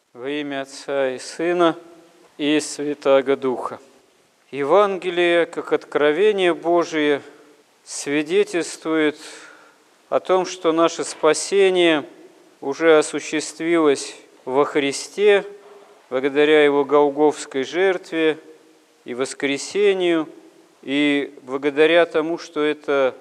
Во имя Отца и Сына и Святаго Духа. Евангелие, как откровение Божие, свидетельствует о том, что наше спасение уже осуществилось во Христе, благодаря Его голгофской жертве и воскресению, и благодаря тому, что это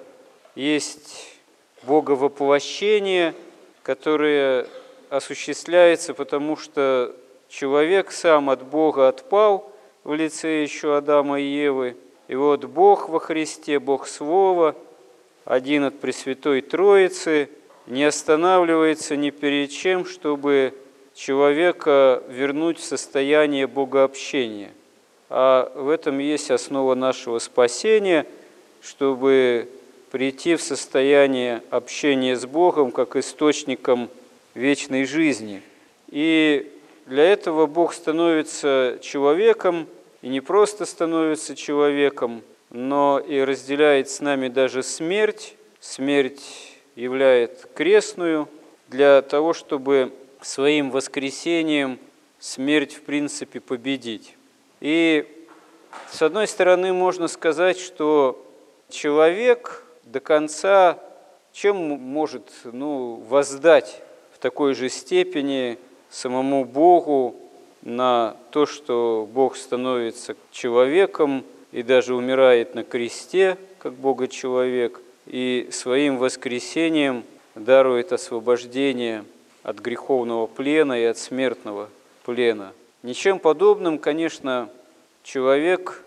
есть Боговоплощение, которое осуществляется, потому что человек сам от Бога отпал в лице еще Адама и Евы. И вот Бог во Христе, Бог Слова, один от Пресвятой Троицы, не останавливается ни перед чем, чтобы человека вернуть в состояние богообщения. А в этом есть основа нашего спасения, чтобы прийти в состояние общения с Богом как источником вечной жизни. И для этого Бог становится человеком, и не просто становится человеком, но и разделяет с нами даже смерть. Смерть являет крестную для того, чтобы своим воскресением смерть в принципе победить. И с одной стороны можно сказать, что человек до конца чем может воздать в такой же степени самому Богу на то, что Бог становится человеком и даже умирает на кресте, как Бога-человек, и своим воскресением дарует освобождение от греховного плена и от смертного плена. Ничем подобным, конечно, человек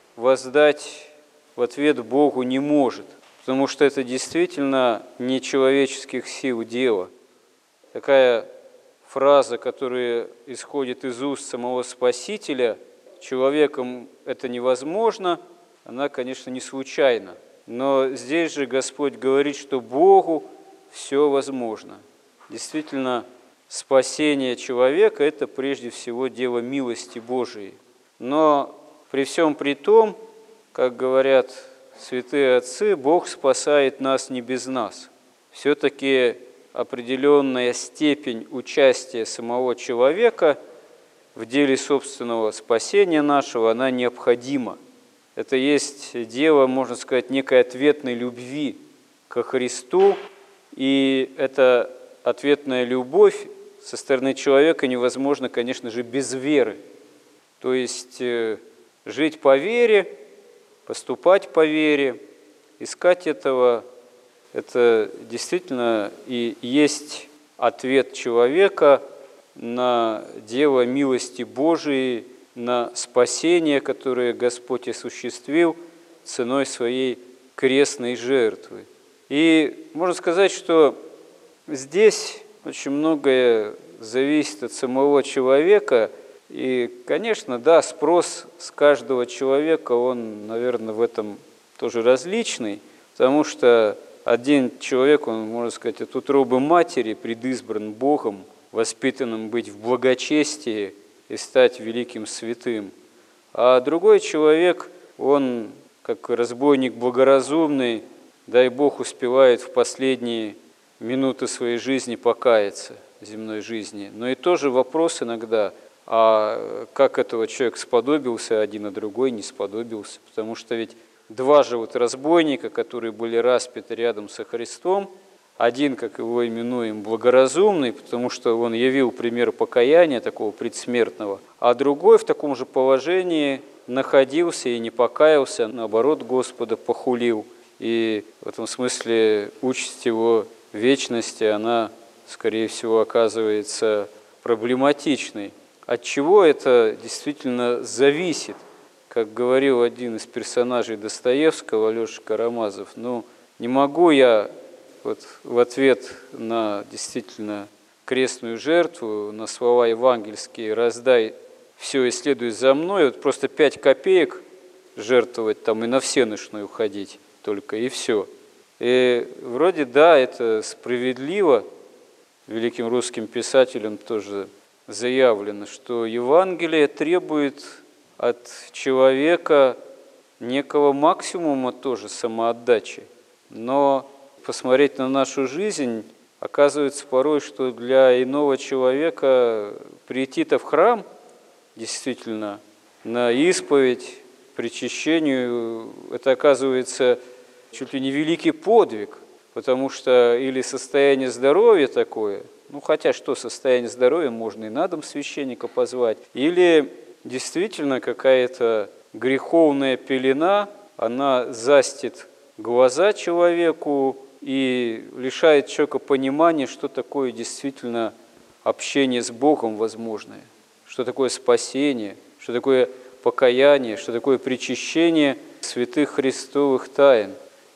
воздать в ответ Богу не может, потому что это действительно не человеческих сил дело. Такая фраза, которая исходит из уст самого Спасителя, человеком это невозможно, она, конечно, не случайна. Но здесь же Господь говорит, что Богу все возможно. Действительно, спасение человека – это прежде всего дело милости Божией. Но при всем при том, как говорят святые отцы, Бог спасает нас не без нас. Все-таки определенная степень участия самого человека в деле собственного спасения нашего, она необходима. Это есть дело, можно сказать, некой ответной любви ко Христу, и эта ответная любовь со стороны человека невозможна, конечно же, без веры. То есть жить по вере, поступать по вере, искать этого, это действительно и есть ответ человека на дело милости Божией, на спасение, которое Господь осуществил ценой своей крестной жертвы. И можно сказать, что здесь очень многое зависит от самого человека. И, конечно, да, спрос с каждого человека, он, наверное, в этом тоже различный, потому что один человек, он, можно сказать, от утробы матери предизбран Богом, воспитанным быть в благочестии и стать великим святым. А другой человек, он, как разбойник благоразумный, дай Бог, успевает в последние минуты своей жизни покаяться, земной жизни. Но и тоже вопрос иногда, а как этого человек сподобился один, а другой не сподобился. Потому что ведь два же разбойника, которые были распяты рядом со Христом, один, как его именуем, благоразумный, потому что он явил пример покаяния такого предсмертного, а другой в таком же положении находился и не покаялся, наоборот, Господа похулил. И в этом смысле участь его вечности, она, скорее всего, оказывается проблематичной. От чего это действительно зависит? Как говорил один из персонажей Достоевского, Алеша Карамазов, не могу я в ответ на действительно крестную жертву, на слова евангельские «раздай все и следуй за мной», просто 5 копеек жертвовать там и на всенощную ходить только, и все. И вроде да, это справедливо, великим русским писателем тоже заявлено, что Евангелие требует от человека некого максимума тоже самоотдачи. Но посмотреть на нашу жизнь, оказывается порой, что для иного человека прийти-то в храм, действительно, на исповедь, причащению, это оказывается чуть ли не великий подвиг, потому что или состояние здоровья такое, ну хотя что состояние здоровья, можно и на дом священника позвать, или действительно какая-то греховная пелена, она застит глаза человеку и лишает человека понимания, что такое действительно общение с Богом возможное, что такое спасение, что такое покаяние, что такое причащение святых христовых тайн,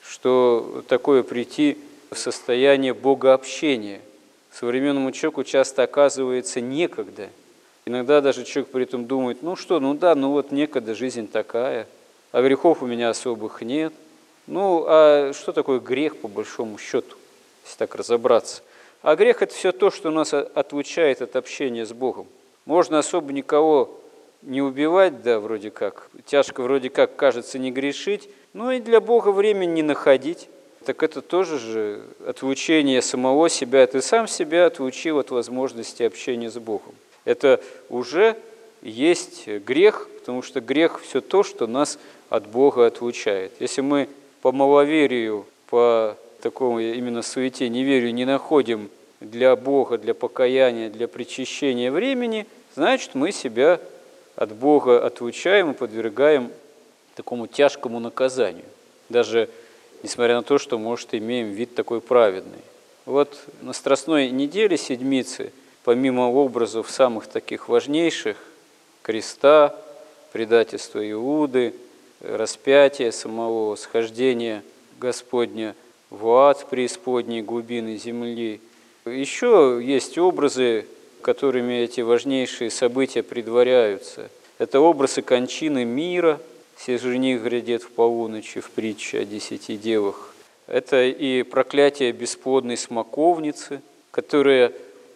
что такое прийти в состояние богообщения. Современному человеку часто оказывается некогда. Иногда даже человек при этом думает, ну вот некогда, жизнь такая, а грехов у меня особых нет. Ну, а что такое грех по большому счету, если так разобраться? А грех – это все то, что нас отлучает от общения с Богом. Можно особо никого не убивать, да, вроде как, тяжко вроде как кажется не грешить, но и для Бога времени не находить. Так это тоже же отлучение самого себя, ты сам себя отлучил от возможности общения с Богом. Это уже есть грех, потому что грех – все то, что нас от Бога отлучает. Если мы по маловерию, по такому именно суете, неверию не находим для Бога, для покаяния, для причащения времени, значит, мы себя от Бога отлучаем и подвергаем такому тяжкому наказанию. Даже несмотря на то, что, может, имеем вид такой праведный. Вот на Страстной неделе Седмицы, помимо образов самых таких важнейших, креста, предательства Иуды, распятия самого, схождения Господня в ад преисподней глубины земли, еще есть образы, которыми эти важнейшие события предваряются. Это образы кончины мира, «Се жених грядет в полуночи» в притче о 10 девах. Это и проклятие бесплодной смоковницы, которая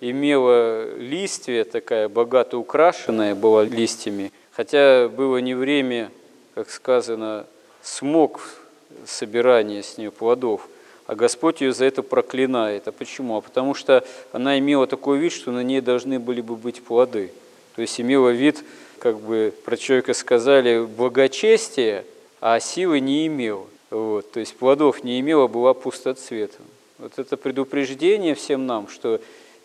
имела листвие, такая богато украшенная была листьями, хотя было не время, как сказано, смог собирания с нее плодов, а Господь ее за это проклинает. А почему? А потому что она имела такой вид, что на ней должны были бы быть плоды. То есть имела вид, как бы про человека сказали, благочестие, а силы не имела. Вот. То есть плодов не имела, была пустоцветом. Вот это предупреждение всем нам, что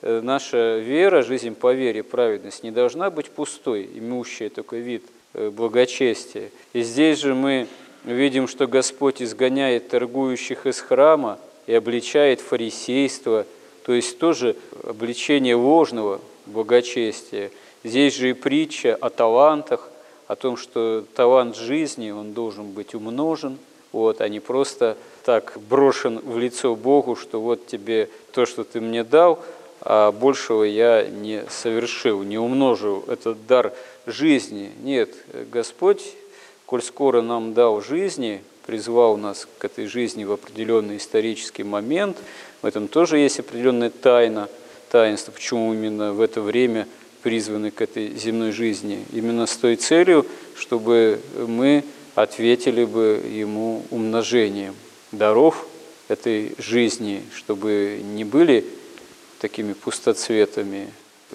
наша вера, жизнь по вере, праведность не должна быть пустой, имеющая такой вид благочестия. И здесь же мы видим, что Господь изгоняет торгующих из храма и обличает фарисейство, то есть тоже обличение ложного благочестия. Здесь же и притча о талантах, о том, что талант жизни, он должен быть умножен, а не просто так брошен в лицо Богу, что вот тебе то, что ты мне дал, а большего я не совершил, не умножил этот дар жизни. Нет, Господь, коль скоро нам дал жизни, призвал нас к этой жизни в определенный исторический момент, в этом тоже есть определенная таинство, почему именно в это время призваны к этой земной жизни, именно с той целью, чтобы мы ответили бы Ему умножением даров этой жизни, чтобы не были такими пустоцветами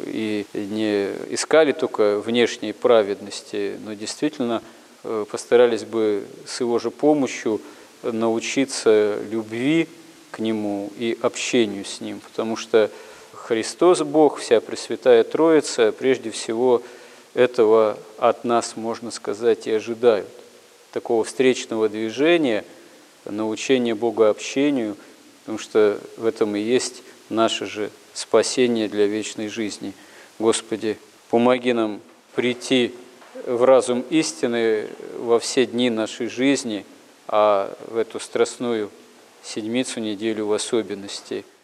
и не искали только внешней праведности, но действительно постарались бы с Его же помощью научиться любви к Нему и общению с Ним, потому что Христос Бог, вся Пресвятая Троица, прежде всего этого от нас, можно сказать, и ожидают. Такого встречного движения, научения богообщению, потому что в этом и есть наше же спасение для вечной жизни. Господи, помоги нам прийти в разум истины во все дни нашей жизни, а в эту страстную седмицу, неделю в особенности –